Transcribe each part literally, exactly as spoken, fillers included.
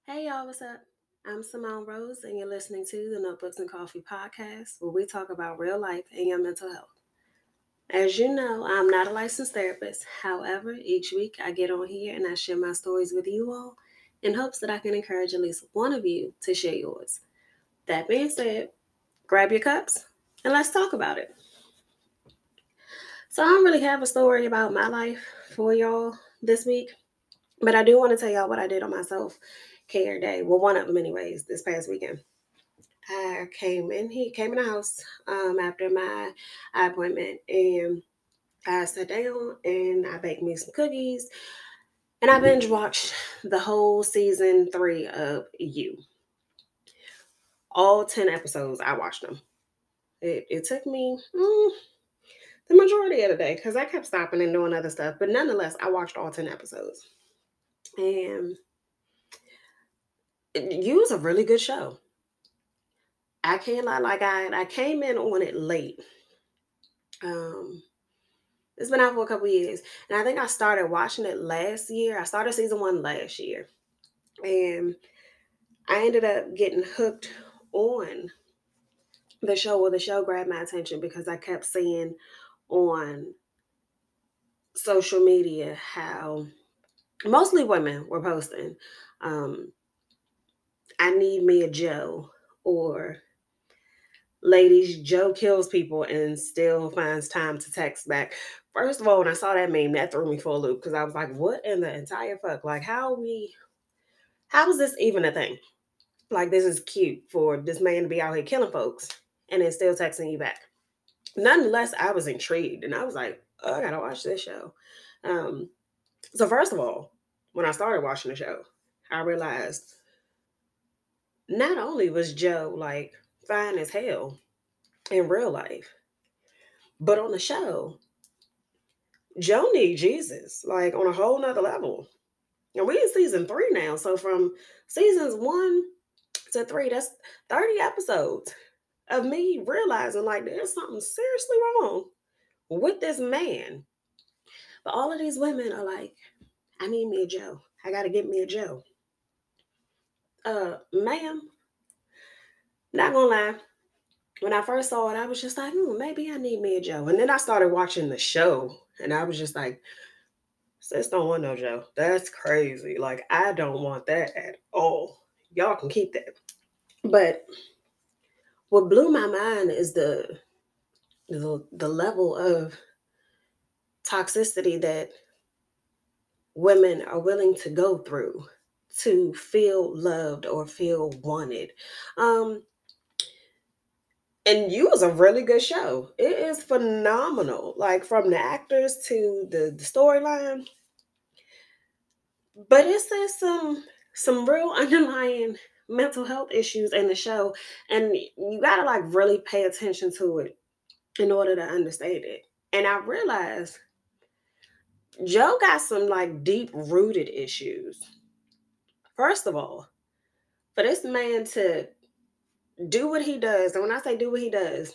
Hey y'all, what's up? I'm Simone Rose, and you're listening to the Notebooks and Coffee podcast, where we talk about real life and your mental health. As you know, I'm not a licensed therapist. However, each week I get on here and I share my stories with you all in hopes that I can encourage at least one of you to share yours. That being said, grab your cups and let's talk about it. So, I don't really have a story about my life for y'all this week, but I do want to tell y'all what I did on my self care day. Well, one of them, anyways, this past weekend. I came in, he came in the house um, after my eye appointment, and I sat down and I baked me some cookies, and I binge watched the whole season three of You. All ten episodes, I watched them. It, it took me mm, the majority of the day because I kept stopping and doing other stuff, but nonetheless, I watched all ten episodes. And You was a really good show. I can't lie, like I, I came in on it late. Um, It's been out for a couple years. And I think I started watching it last year. I started season one last year. And I ended up getting hooked on the show, or the show grabbed my attention because I kept seeing on social media how mostly women were posting, um, I need me a Joe, or ladies, Joe kills people and still finds time to text back. First of all, when I saw that meme, that threw me for a loop because I was like, what in the entire fuck? Like, how we how is this even a thing? Like, this is cute for this man to be out here killing folks and then still texting you back. Nonetheless, I was intrigued and I was like, oh, I gotta watch this show. Um, so first of all, when I started watching the show, I realized not only was Joe like fine as hell in real life, but on the show, Joe need Jesus like on a whole nother level. And we in season three now. So from seasons one to three, that's thirty episodes of me realizing like there's something seriously wrong with this man. But all of these women are like, I need me a Joe. I gotta get me a Joe. Uh, ma'am, not gonna lie. When I first saw it, I was just like, hmm, maybe I need me a Joe. And then I started watching the show and I was just like, sis don't want no Joe. That's crazy. Like, I don't want that at all. Y'all can keep that. But what blew my mind is the the, the level of toxicity that women are willing to go through to feel loved or feel wanted. Um, and You was a really good show. It is phenomenal, like from the actors to the, the storyline. But it says some some real underlying mental health issues in the show, and you gotta like really pay attention to it in order to understand it. And I realized Joe got some like deep rooted issues. First of all, for this man to do what he does, and when I say do what he does,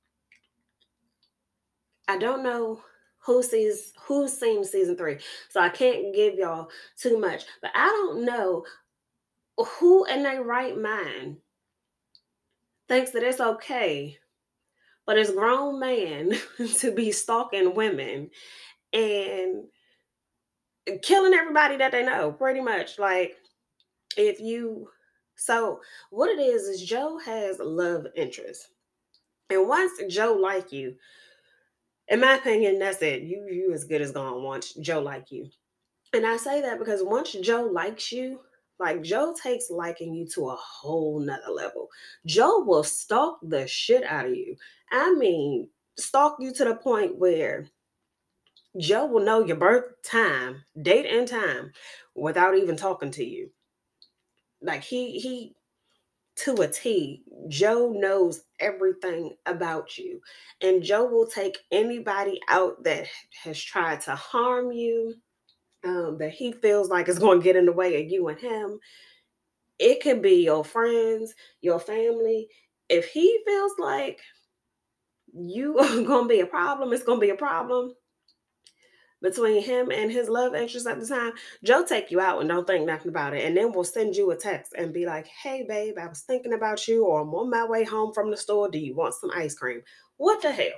I don't know who sees who's seen season three, so I can't give y'all too much. But I don't know who in their right mind thinks that it's okay for this grown man to be stalking women and killing everybody that they know, pretty much. Like, if you so what it is is Joe has love interest. And once Joe like you, in my opinion, that's it. You you as good as gone once Joe like you. And I say that because once Joe likes you, like Joe takes liking you to a whole nother level. Joe will stalk the shit out of you. I mean, stalk you to the point where Joe will know your birth time, date and time, without even talking to you. Like he he to a T, Joe knows everything about you. And Joe will take anybody out that has tried to harm you, um, that he feels like is going to get in the way of you and him. It could be your friends, your family. If he feels like you are going to be a problem, it's going to be a problem. between him and his love interest at the time, Joe take you out and don't think nothing about it. And then will send you a text and be like, hey, babe, I was thinking about you, or I'm on my way home from the store. Do you want some ice cream? What the hell?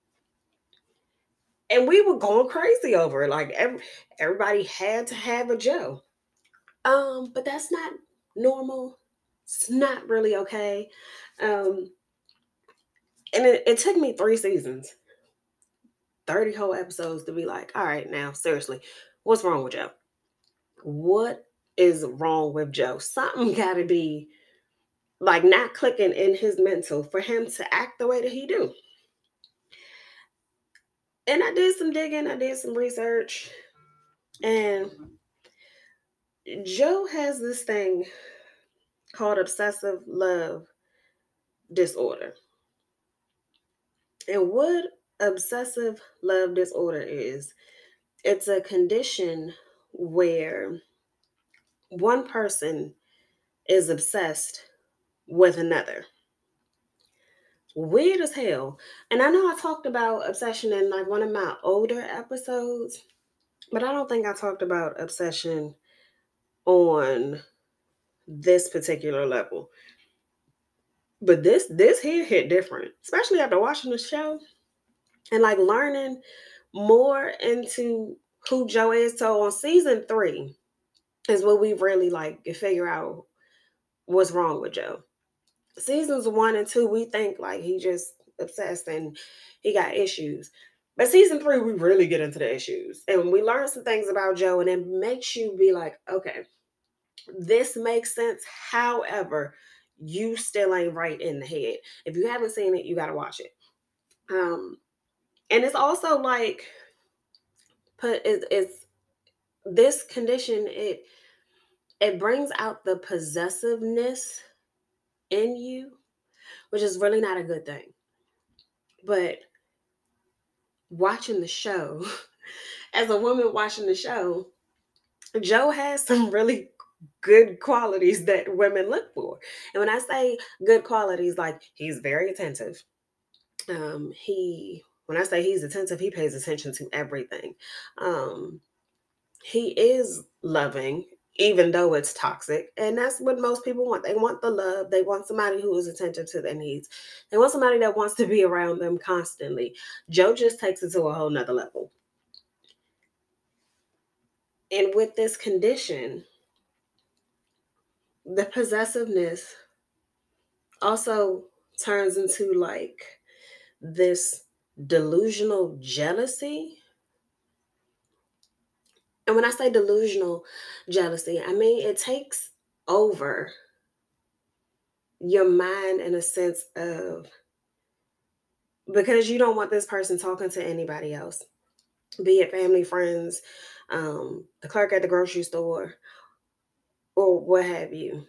And we were going crazy over it. Like every, everybody had to have a Joe. Um, but that's not normal. It's not really okay. Um, and it, it took me three seasons, thirty whole episodes to be like, all right, now, seriously, what's wrong with Joe? What is wrong with Joe? Something got to be like not clicking in his mental for him to act the way that he do. And I did some digging, I did some research, and Joe has this thing called obsessive love disorder. And what obsessive love disorder is, it's a condition where one person is obsessed with another. Weird as hell. And I know I talked about obsession in like one of my older episodes, but I don't think I talked about obsession on this particular level. But this this here hit different, especially after watching the show and like learning more into who Joe is. So on season three is what we really like figure out what's wrong with Joe. Seasons one and two, we think like he just obsessed and he got issues. But season three, we really get into the issues. And we learn some things about Joe, and it makes you be like, okay, this makes sense. However, you still ain't right in the head. If you haven't seen it, you gotta watch it. Um, and it's also like put it's, it's this condition, it it brings out the possessiveness in you, which is really not a good thing. But watching the show, as a woman watching the show, Joe has some really good qualities that women look for. And when I say good qualities, like he's very attentive. Um, he when I say he's attentive, he pays attention to everything. Um, he is loving, even though it's toxic. And that's what most people want. They want the love. They want somebody who is attentive to their needs. They want somebody that wants to be around them constantly. Joe just takes it to a whole nother level. And with this condition, the possessiveness also turns into like this delusional jealousy. And when I say delusional jealousy, I mean it takes over your mind in a sense of, because you don't want this person talking to anybody else, be it family, friends, um, the clerk at the grocery store, or what have you.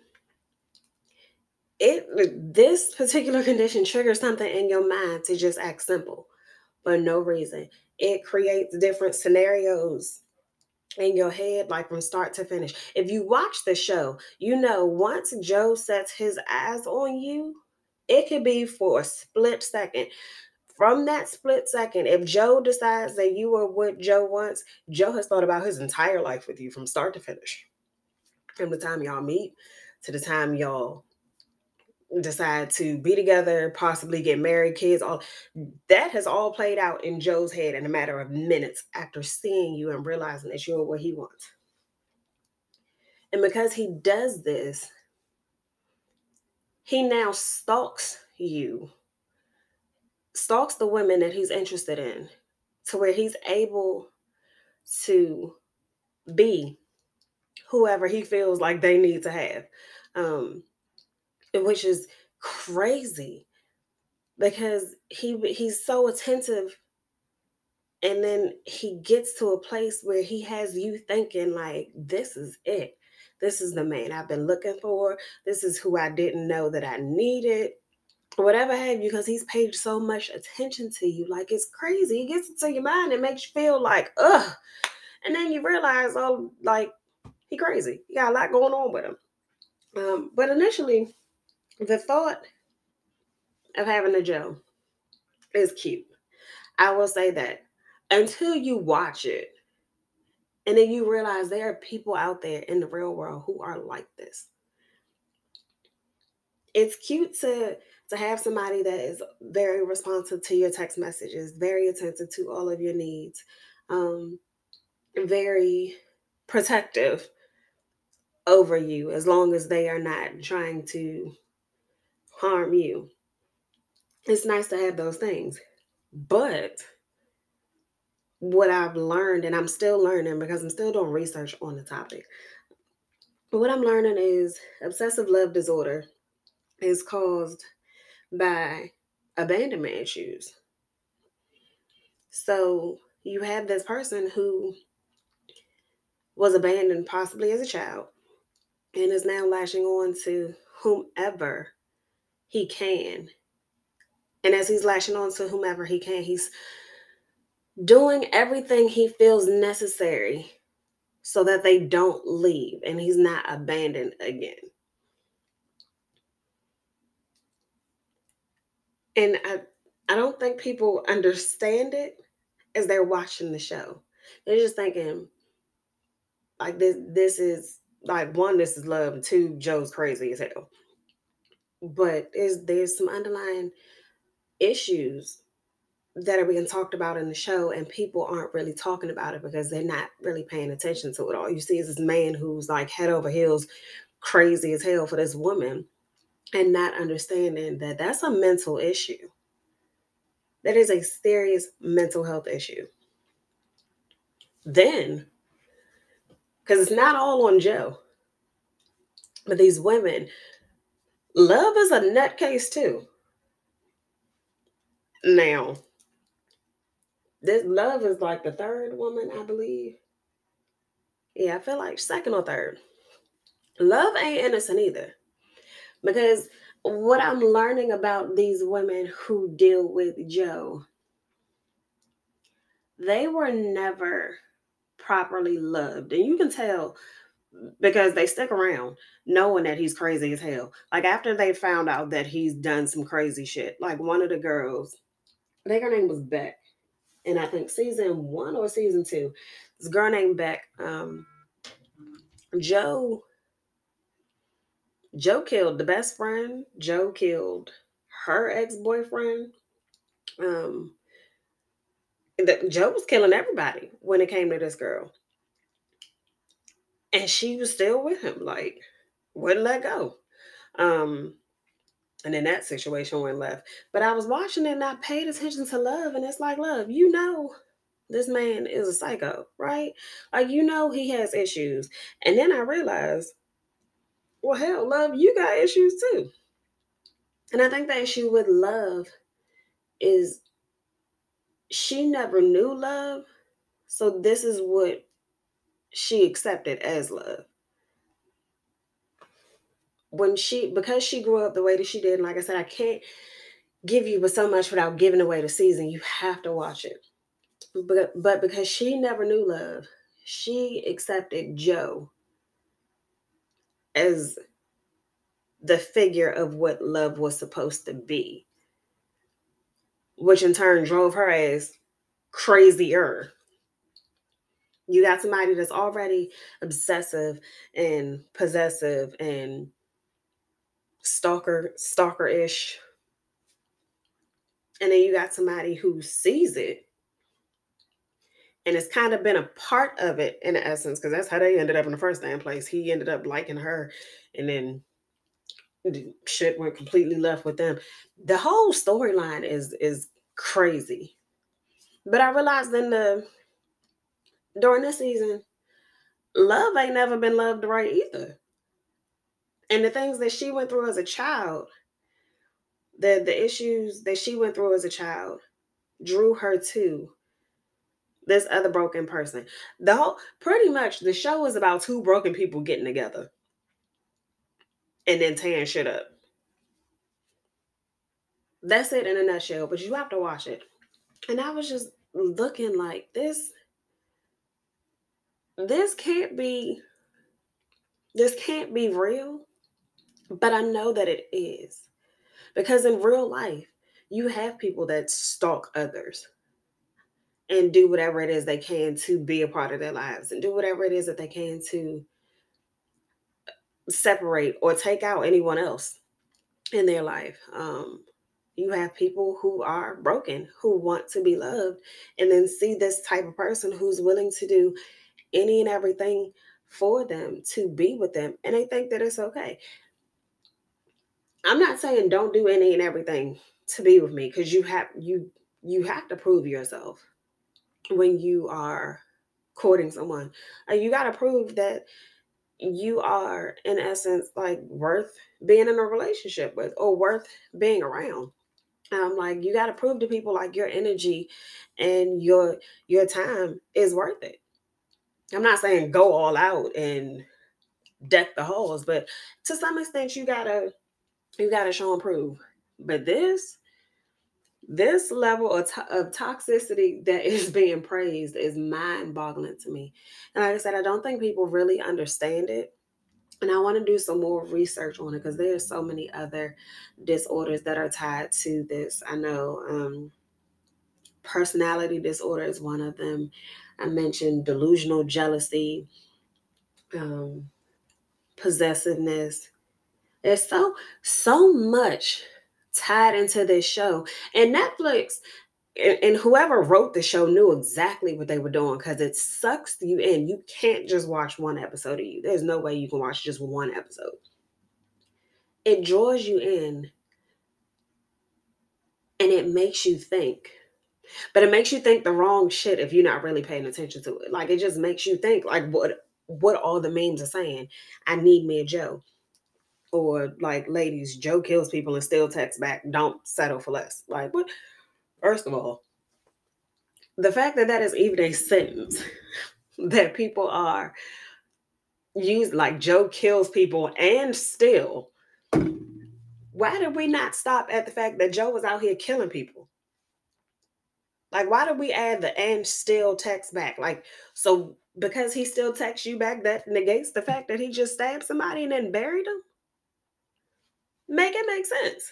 It this particular condition triggers something in your mind to just act simple for no reason. It creates different scenarios in your head, like from start to finish. If you watch the show, you know once Joe sets his eyes on you, it could be for a split second. From that split second, if Joe decides that you are what Joe wants, Joe has thought about his entire life with you from start to finish. From the time y'all meet to the time y'all decide to be together, possibly get married, kids, all that has all played out in Joe's head in a matter of minutes after seeing you and realizing that you're what he wants. And because he does this, he now stalks you, stalks the women that he's interested in, to where he's able to be whoever he feels like they need to have. Um, which is crazy because he he's so attentive, and then he gets to a place where he has you thinking like, this is it, this is the man I've been looking for, this is who I didn't know that I needed, whatever have you, because he's paid so much attention to you. Like, it's crazy. He gets into your mind and makes you feel like, ugh, and then you realize, oh, like, he crazy, he got a lot going on with him. Um, but initially, the thought of having a Joe is cute. I will say that until you watch it, And then you realize there are people out there in the real world who are like this. It's cute to to have somebody that is very responsive to your text messages, very attentive to all of your needs, um, very protective over you as long as they are not trying to harm you. It's nice to have those things. But what I've learned, and I'm still learning because I'm still doing research on the topic, but what I'm learning is obsessive love disorder is caused by abandonment issues. So you have this person who was abandoned possibly as a child and is now lashing on to whomever he can. And as he's lashing on to whomever he can, he's doing everything he feels necessary so that they don't leave and he's not abandoned again. And I I don't think people understand it as they're watching the show. They're just thinking like this this is like one, this is love, and two, Joe's crazy as hell. But is there's some underlying issues that are being talked about in the show and people aren't really talking about it because they're not really paying attention to it. All you see is this man who's like head over heels crazy as hell for this woman and not understanding that that's a mental issue. That is a serious mental health issue. Then, because it's not all on Joe, but these women, love is a nutcase too. Now, this love is like the third woman, I believe. Yeah, I feel like second or third. Love ain't innocent either. Because what I'm learning about these women who deal with Joe, they were never properly loved. And you can tell because they stick around knowing that he's crazy as hell. Like after they found out that he's done some crazy shit, like one of the girls, I think her name was Beck. And I think season one or season two, this girl named Beck, um, Joe, Joe killed the best friend. Joe killed her ex-boyfriend. Um, that Joe was killing everybody when it came to this girl. And she was still with him, like, wouldn't let go. Um, and then that situation went left. But I was watching it and I paid attention to Love, and it's like, Love, you know, this man is a psycho, right? Like, you know, he has issues. And then I realized, well, hell, Love, you got issues too. And I think the issue with Love is she never knew love. So this is what she accepted as love. When she, because she grew up the way that she did, and like I said, I can't give you but so much without giving away the season. You have to watch it. But but because she never knew love, she accepted Joe as the figure of what love was supposed to be, which in turn drove her ass crazier. You got somebody that's already obsessive and possessive and stalker stalker-ish. And then you got somebody who sees it and it's kind of been a part of it in essence, because that's how they ended up in the first damn place. He ended up liking her, and then shit went completely left with them. The whole storyline is is crazy. But I realized in the during this season, Love ain't never been loved right either. And the things that she went through as a child, the the issues that she went through as a child, drew her to this other broken person. The whole pretty much the show is about two broken people getting together and then tearing shit up. That's it in a nutshell, but you have to watch it. And I was just looking like this this can't be this can't be real, but I know that it is. Because in real life, you have people that stalk others. and do whatever it is they can to be a part of their lives and do whatever it is that they can to separate or take out anyone else in their life. Um, you have people who are broken, who want to be loved, and then see this type of person who's willing to do any and everything for them to be with them, and they think that it's okay. I'm not saying don't do any and everything to be with me, because you have you you have to prove yourself when you are courting someone. Uh, you got to prove that you are, in essence, like worth being in a relationship with or worth being around. Um, like you got to prove to people like your energy and your your time is worth it. I'm not saying go all out and deck the halls, but to some extent you gotta you gotta show and prove. But this this level of, to- of toxicity that is being praised is mind boggling to me. And like I said, I don't think people really understand it. And I want to do some more research on it because there's so many other disorders that are tied to this. I know um, personality disorder is one of them. I mentioned delusional jealousy, um, possessiveness. There's so so much tied into this show, and Netflix and, and whoever wrote the show knew exactly what they were doing because it sucks you in. You can't just watch one episode of you. There's no way you can watch just one episode. It draws you in and it makes you think. But it makes you think the wrong shit if you're not really paying attention to it. Like it just makes you think like what what all the memes are saying. I need me a Joe. Or like ladies, Joe kills people and still texts back, don't settle for less. Like what? First of all, the fact that that is even a sentence that people are used like Joe kills people and still, why did we not stop at the fact that Joe was out here killing people? Like, why did we add the and still text back? Like, so because he still texts you back, that negates the fact that he just stabbed somebody and then buried them? Make it make sense.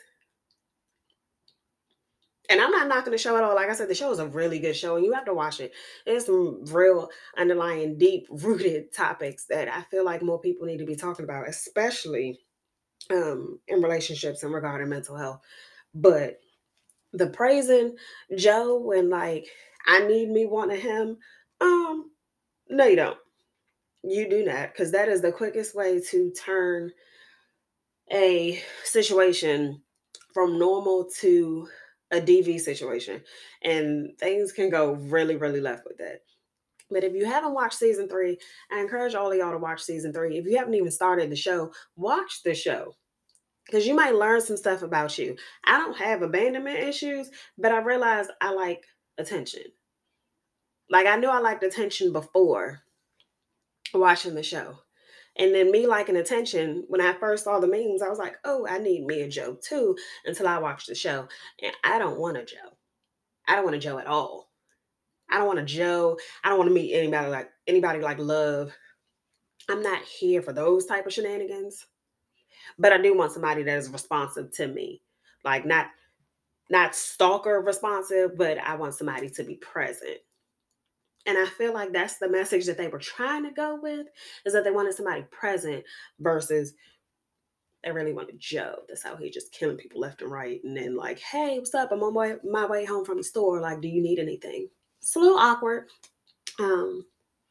And I'm not knocking the show at all. Like I said, the show is a really good show and you have to watch it. There's some real underlying, deep rooted topics that I feel like more people need to be talking about, especially um, in relationships and regarding mental health. But the praising Joe and like, I need me one of him, um, no, you don't. You do not, because that is the quickest way to turn a situation from normal to a D V situation. And things can go really, really left with that. But if you haven't watched season three, I encourage all of y'all to watch season three. If you haven't even started the show, watch the show because you might learn some stuff about you. I don't have abandonment issues, but I realized I like attention. Like I knew I liked attention before watching the show. And then me liking attention, when I first saw the memes, I was like, oh, I need me a Joe too, until I watched the show. And I don't want a Joe. I don't want a Joe at all. I don't want a Joe. I don't want to meet anybody like anybody like love. I'm not here for those type of shenanigans. But I do want somebody that is responsive to me. Like not not stalker responsive, but I want somebody to be present. And I feel like that's the message that they were trying to go with, is that they wanted somebody present versus they really wanted Joe. That's how he just killing people left and right. And then like, hey, what's up? I'm on my, my way home from the store. Like, do you need anything? It's a little awkward. Um,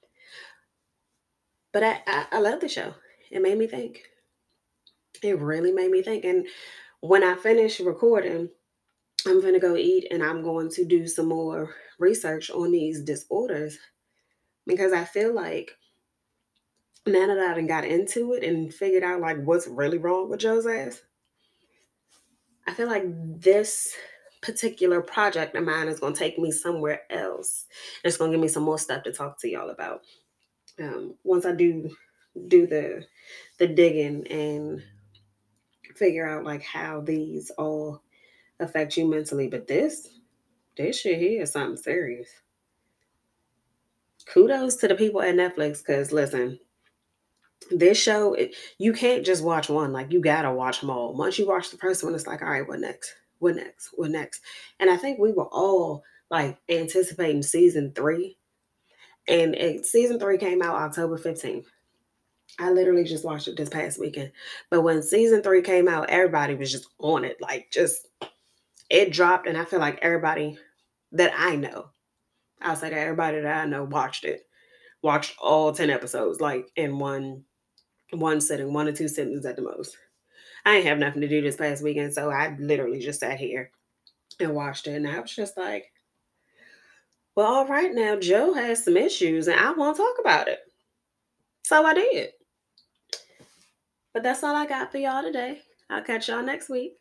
but I, I, I love the show. It made me think. It really made me think. And when I finish recording, I'm gonna go eat and I'm going to do some more research on these disorders because I feel like now that I done got into it and figured out like what's really wrong with Joe's ass, I feel like this particular project of mine is going to take me somewhere else. It's going to give me some more stuff to talk to y'all about. Um, once I do do the the digging and figure out like how these all affect you mentally, but this this shit here is something serious. Kudos to the people at Netflix because listen, this show it, you can't just watch one. Like you gotta watch them all. Once you watch the first one, it's like, all right, what next? What next? What next? And I think we were all like anticipating season three. And it, season three came out October fifteenth. I literally just watched it this past weekend. But when season three came out, everybody was just on it. Like, just, it dropped. And I feel like everybody that I know, I'll say that everybody that I know watched it, watched all ten episodes, like in one one sitting, one or two sittings at the most. I ain't have nothing to do this past weekend, so I literally just sat here and watched it. And I was just like, well, all right, now Joe has some issues and I want to talk about it. So I did. But that's all I got for y'all today. I'll catch y'all next week.